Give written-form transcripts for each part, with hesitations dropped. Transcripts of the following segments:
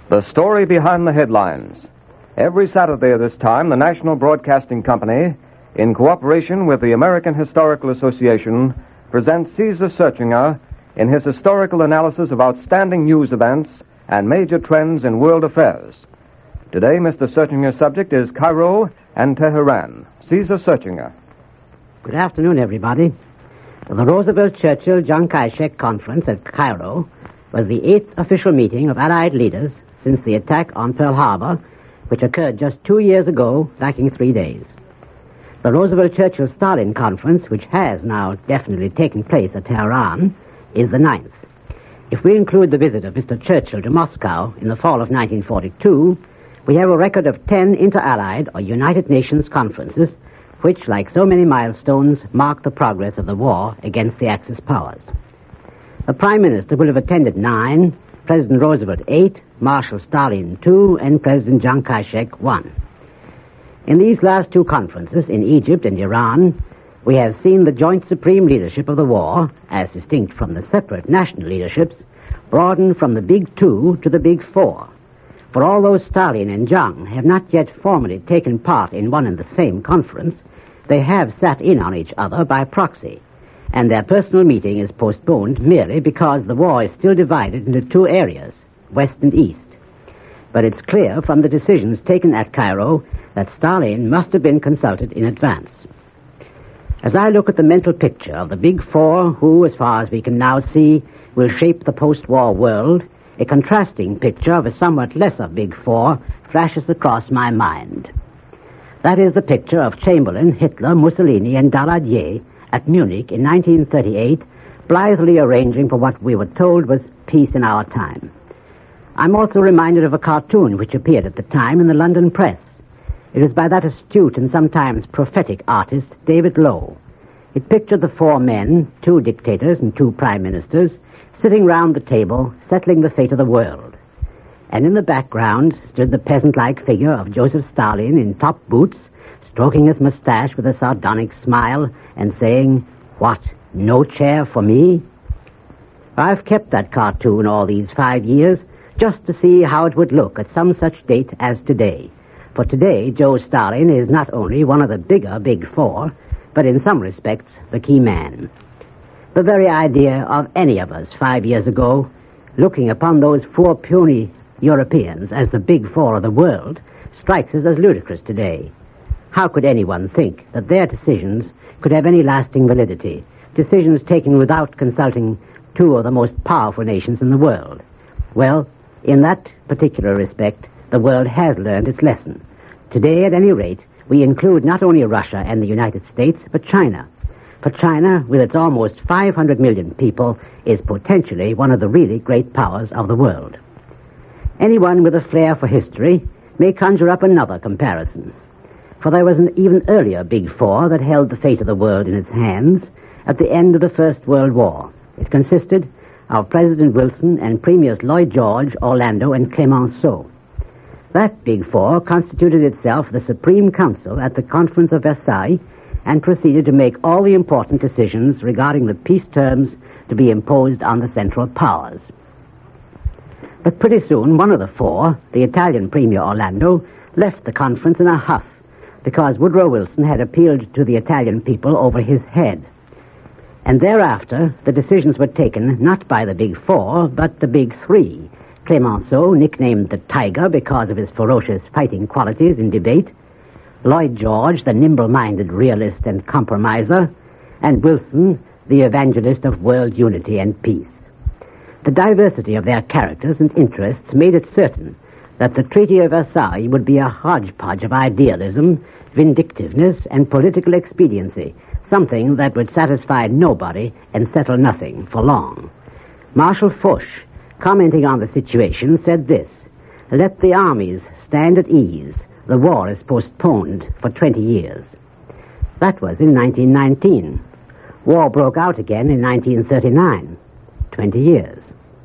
The story behind the headlines. Every Saturday at this time, the National Broadcasting Company, in cooperation with the American Historical Association, presents Caesar Searchinger in his historical analysis of outstanding news events and major trends in world affairs. Today, Mr. Searchinger's subject is Cairo and Tehran. Caesar Searchinger. Good afternoon, everybody. The Roosevelt-Churchill-John Kai-shek Conference at Cairo was the 8th official meeting of Allied leaders since the attack on Pearl Harbor, which occurred just 2 years ago, lacking 3 days. The Roosevelt-Churchill-Stalin Conference, which has now definitely taken place at Tehran, is the 9th. If we include the visit of Mr. Churchill to Moscow in the fall of 1942, we have a record of 10 inter-Allied or United Nations conferences, which, like so many milestones, mark the progress of the war against the Axis powers. The Prime Minister will have attended 9, President Roosevelt 8, Marshal Stalin 2, and President Chiang Kai-shek 1. In these last two conferences, in Egypt and Iran, we have seen the joint supreme leadership of the war, as distinct from the separate national leaderships, broaden from the Big Two to the Big Four. For although Stalin and Chiang have not yet formally taken part in one and the same conference, they have sat in on each other by proxy, and their personal meeting is postponed merely because the war is still divided into two areas, West and East. But it's clear from the decisions taken at Cairo that Stalin must have been consulted in advance. As I look at the mental picture of the Big Four who, as far as we can now see, will shape the post-war world, a contrasting picture of a somewhat lesser Big Four flashes across my mind. That is the picture of Chamberlain, Hitler, Mussolini, and Daladier at Munich in 1938, blithely arranging for what we were told was peace in our time. I'm also reminded of a cartoon which appeared at the time in the London press. It was by that astute and sometimes prophetic artist, David Lowe. It pictured the four men, 2 dictators and 2 prime ministers, sitting round the table, settling the fate of the world. And in the background stood the peasant-like figure of Joseph Stalin in top boots, stroking his mustache with a sardonic smile and saying, "What, no chair for me?" I've kept that cartoon all these 5 years just to see how it would look at some such date as today. For today, Joe Stalin is not only one of the bigger Big Four, but in some respects, the key man. The very idea of any of us 5 years ago looking upon those 4 puny Europeans as the Big Four of the world strikes us as ludicrous today. How could anyone think that their decisions could have any lasting validity, decisions taken without consulting 2 of the most powerful nations in the world? Well, in that particular respect, the world has learned its lesson. Today, at any rate, we include not only Russia and the United States, but China. For China, with its almost 500 million people, is potentially one of the really great powers of the world. Anyone with a flair for history may conjure up another comparison. For there was an even earlier Big Four that held the fate of the world in its hands at the end of the First World War. It consisted of President Wilson and Premiers Lloyd George, Orlando, and Clemenceau. That Big Four constituted itself the Supreme Council at the Conference of Versailles and proceeded to make all the important decisions regarding the peace terms to be imposed on the Central Powers. But pretty soon, one of the 4, the Italian Premier Orlando, left the conference in a huff because Woodrow Wilson had appealed to the Italian people over his head. And thereafter, the decisions were taken not by the Big Four, but the Big Three. Clemenceau, nicknamed the Tiger because of his ferocious fighting qualities in debate, Lloyd George, the nimble-minded realist and compromiser, and Wilson, the evangelist of world unity and peace. The diversity of their characters and interests made it certain that the Treaty of Versailles would be a hodgepodge of idealism, vindictiveness, and political expediency, something that would satisfy nobody and settle nothing for long. Marshal Foch, commenting on the situation, said this: "Let the armies stand at ease. The war is postponed for 20 years. That was in 1919. War broke out again in 1939. 20 years.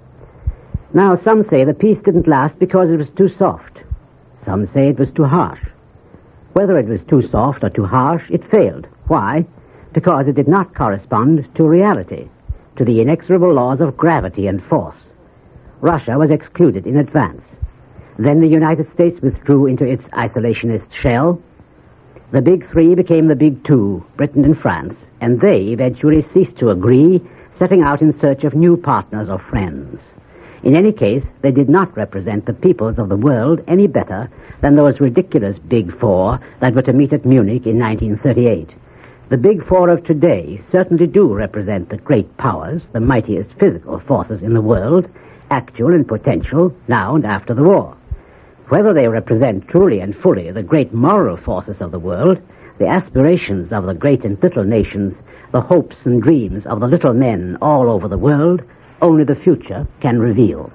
Now, some say the peace didn't last because it was too soft. Some say it was too harsh. Whether it was too soft or too harsh, it failed. Why? Because it did not correspond to reality, to the inexorable laws of gravity and force. Russia was excluded in advance. Then the United States withdrew into its isolationist shell. The Big Three became the Big Two, Britain and France, and they eventually ceased to agree, setting out in search of new partners or friends. In any case, they did not represent the peoples of the world any better than those ridiculous Big Four that were to meet at Munich in 1938. The Big Four of today certainly do represent the great powers, the mightiest physical forces in the world, actual and potential, now and after the war. Whether they represent truly and fully the great moral forces of the world, the aspirations of the great and little nations, the hopes and dreams of the little men all over the world, only the future can reveal.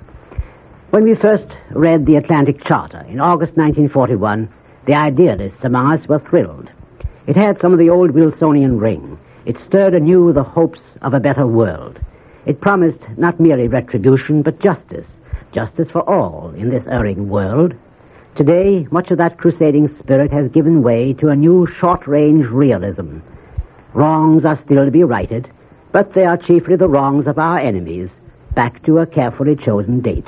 When we first read the Atlantic Charter in August 1941, the idealists among us were thrilled. It had some of the old Wilsonian ring. It stirred anew the hopes of a better world. It promised not merely retribution, but justice for all in this erring world. Today, much of that crusading spirit has given way to a new short-range realism. Wrongs are still to be righted, but they are chiefly the wrongs of our enemies, back to a carefully chosen date.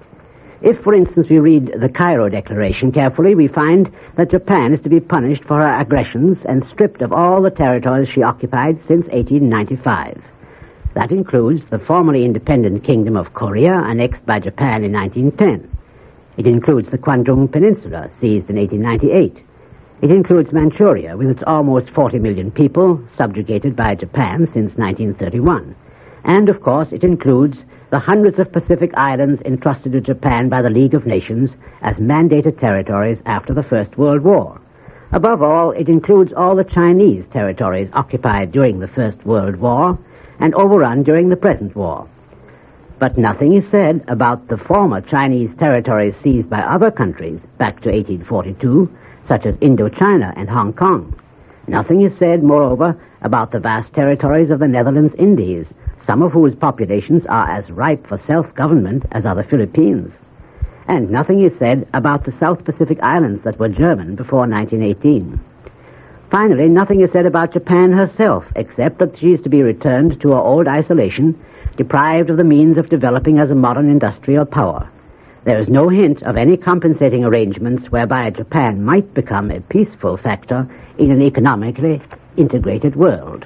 If, for instance, we read the Cairo Declaration carefully, we find that Japan is to be punished for her aggressions and stripped of all the territories she occupied since 1895. That includes the formerly independent Kingdom of Korea, annexed by Japan in 1910. It includes the Kwangtung Peninsula, seized in 1898. It includes Manchuria, with its almost 40 million people, subjugated by Japan since 1931. And, of course, it includes the hundreds of Pacific islands entrusted to Japan by the League of Nations as mandated territories after the First World War. Above all, it includes all the Chinese territories occupied during the First World War and overrun during the present war. But nothing is said about the former Chinese territories seized by other countries back to 1842, such as Indochina and Hong Kong. Nothing is said, moreover, about the vast territories of the Netherlands Indies, some of whose populations are as ripe for self-government as are the Philippines. And nothing is said about the South Pacific Islands that were German before 1918. Finally, nothing is said about Japan herself, except that she is to be returned to her old isolation, deprived of the means of developing as a modern industrial power. There is no hint of any compensating arrangements whereby Japan might become a peaceful factor in an economically integrated world.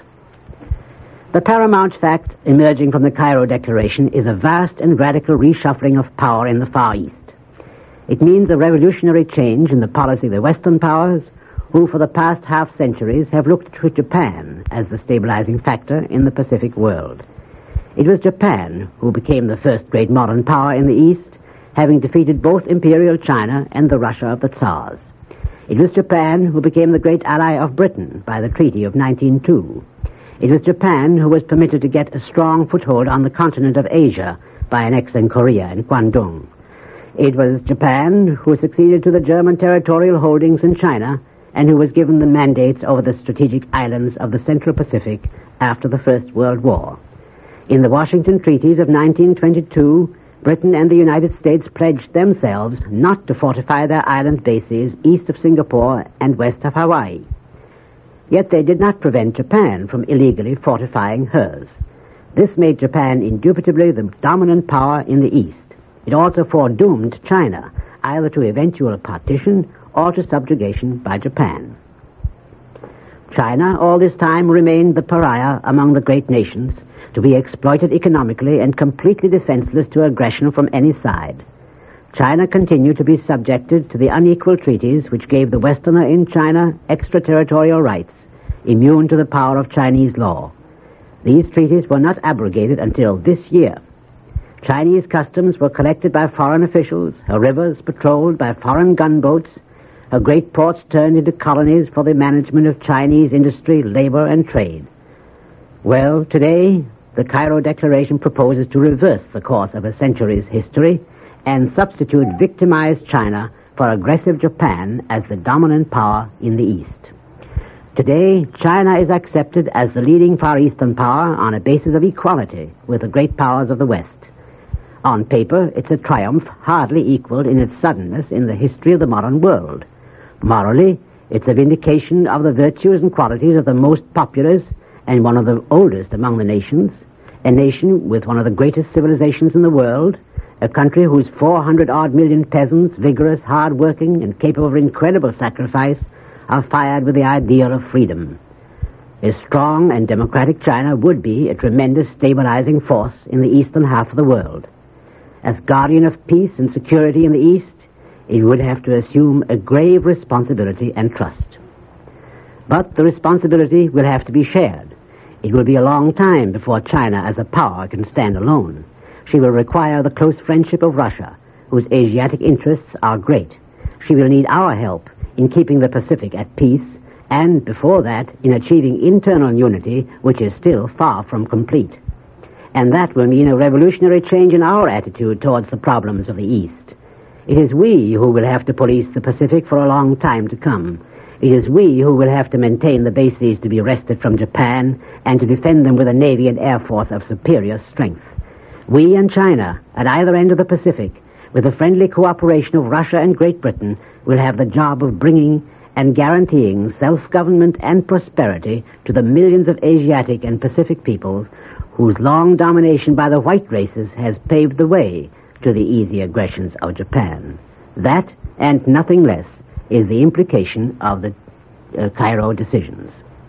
The paramount fact emerging from the Cairo Declaration is a vast and radical reshuffling of power in the Far East. It means a revolutionary change in the policy of the Western powers, who for the past half-centuries have looked to Japan as the stabilizing factor in the Pacific world. It was Japan who became the first great modern power in the East, having defeated both Imperial China and the Russia of the Tsars. It was Japan who became the great ally of Britain by the Treaty of 1902. It was Japan who was permitted to get a strong foothold on the continent of Asia by annexing Korea and Kwangtung. It was Japan who succeeded to the German territorial holdings in China and who was given the mandates over the strategic islands of the Central Pacific after the First World War. In the Washington Treaties of 1922, Britain and the United States pledged themselves not to fortify their island bases east of Singapore and west of Hawaii. Yet they did not prevent Japan from illegally fortifying hers. This made Japan indubitably the dominant power in the East. It also foredoomed China, either to eventual partition or to subjugation by Japan. China, all this time, remained the pariah among the great nations, to be exploited economically and completely defenseless to aggression from any side. China continued to be subjected to the unequal treaties which gave the Westerner in China extraterritorial rights, immune to the power of Chinese law. These treaties were not abrogated until this year. Chinese customs were collected by foreign officials, her rivers patrolled by foreign gunboats, her great ports turned into colonies for the management of Chinese industry, labor, and trade. Well, today, the Cairo Declaration proposes to reverse the course of a century's history and substitute victimized China for aggressive Japan as the dominant power in the East. Today, China is accepted as the leading Far Eastern power on a basis of equality with the great powers of the West. On paper, it's a triumph hardly equaled in its suddenness in the history of the modern world. Morally, it's a vindication of the virtues and qualities of the most populous and one of the oldest among the nations, a nation with one of the greatest civilizations in the world, a country whose 400-odd million peasants, vigorous, hard-working, and capable of incredible sacrifice, are fired with the ideal of freedom. A strong and democratic China would be a tremendous stabilizing force in the eastern half of the world. As guardian of peace and security in the East, it would have to assume a grave responsibility and trust. But the responsibility will have to be shared. It will be a long time before China as a power can stand alone. She will require the close friendship of Russia, whose Asiatic interests are great. She will need our help in keeping the Pacific at peace, and before that, in achieving internal unity, which is still far from complete. And that will mean a revolutionary change in our attitude towards the problems of the East. It is we who will have to police the Pacific for a long time to come. It is we who will have to maintain the bases to be wrested from Japan and to defend them with a navy and air force of superior strength. We and China, at either end of the Pacific, with the friendly cooperation of Russia and Great Britain, will have the job of bringing and guaranteeing self-government and prosperity to the millions of Asiatic and Pacific peoples whose long domination by the white races has paved the way to the easy aggressions of Japan. That, and nothing less, is the implication of the Cairo decisions.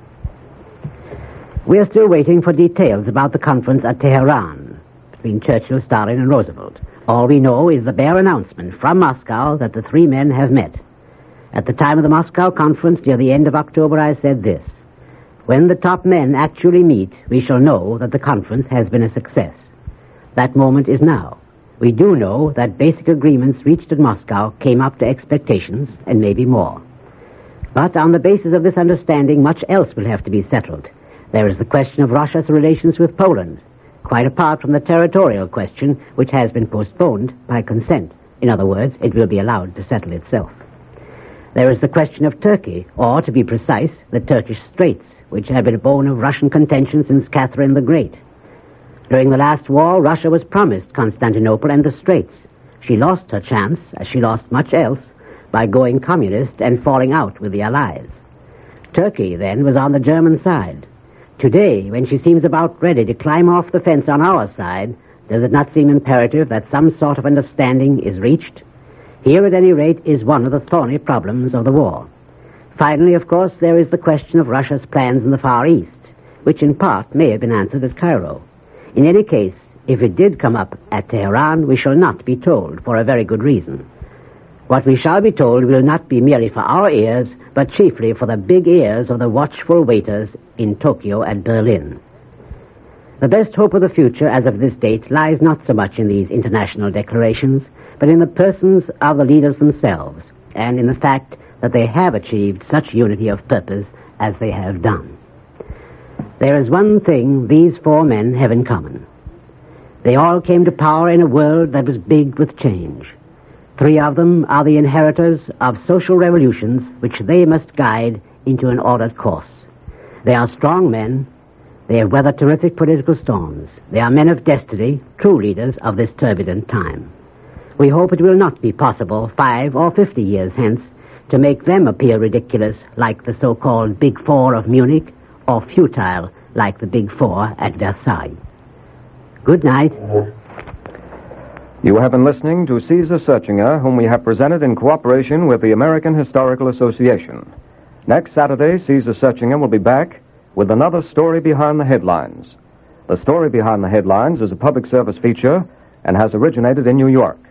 We are still waiting for details about the conference at Tehran between Churchill, Stalin, and Roosevelt. All we know is the bare announcement from Moscow that the three men have met. At the time of the Moscow conference near the end of October, I said this: when the top men actually meet, we shall know that the conference has been a success. That moment is now. We do know that basic agreements reached at Moscow came up to expectations, and maybe more. But on the basis of this understanding, much else will have to be settled. There is the question of Russia's relations with Poland, quite apart from the territorial question, which has been postponed by consent. In other words, it will be allowed to settle itself. There is the question of Turkey, or, to be precise, the Turkish Straits, which have been a bone of Russian contention since Catherine the Great. During the last war, Russia was promised Constantinople and the Straits. She lost her chance, as she lost much else, by going communist and falling out with the Allies. Turkey, then, was on the German side. Today, when she seems about ready to climb off the fence on our side, does it not seem imperative that some sort of understanding is reached? Here, at any rate, is one of the thorny problems of the war. Finally, of course, there is the question of Russia's plans in the Far East, which in part may have been answered at Cairo. In any case, if it did come up at Tehran, we shall not be told, for a very good reason. What we shall be told will not be merely for our ears, but chiefly for the big ears of the watchful waiters in Tokyo and Berlin. The best hope of the future, as of this date, lies not so much in these international declarations, but in the persons of the leaders themselves, and in the fact that they have achieved such unity of purpose as they have done. There is one thing these four men have in common. They all came to power in a world that was big with change. Three of them are the inheritors of social revolutions which they must guide into an ordered course. They are strong men. They have weathered terrific political storms. They are men of destiny, true leaders of this turbulent time. We hope it will not be possible 5 or 50 years hence to make them appear ridiculous like the so-called Big Four of Munich, or futile like the Big Four at Versailles. Good night. You have been listening to Caesar Searchinger, whom we have presented in cooperation with the American Historical Association. Next Saturday, Caesar Searchinger will be back with another story behind the headlines. The Story Behind the Headlines is a public service feature and has originated in New York.